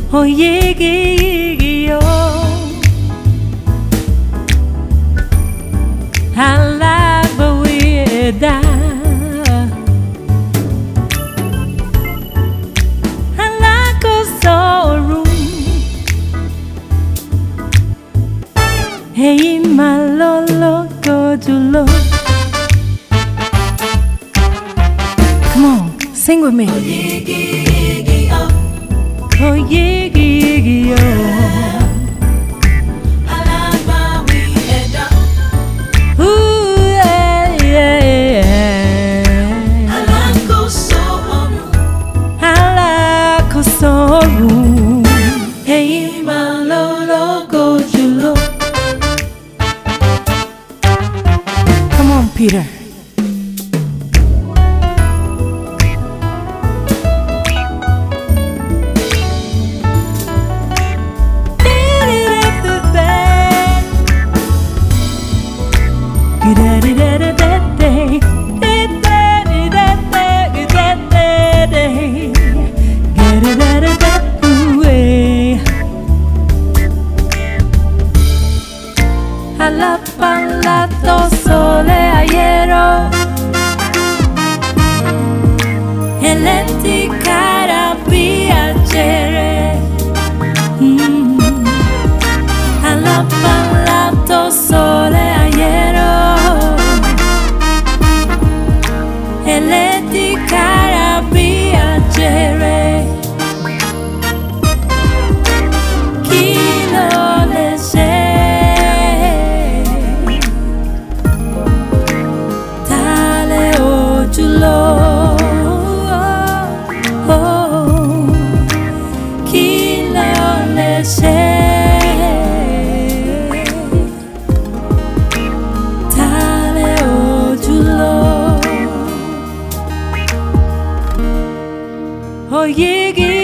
Oh yeah, I like the way that I like a sorrow. Hey, my lolo, go to low. Come on, sing with me. Oh yeah, oh yeah, oh. Sorrow. Hey, my lolo, go to low. Come on, Peter. Alla parlato sole aiero e lenti cara piacere. Alla parlato sole aiero e lenti cara piacere. Chi lo legge Oh yeah.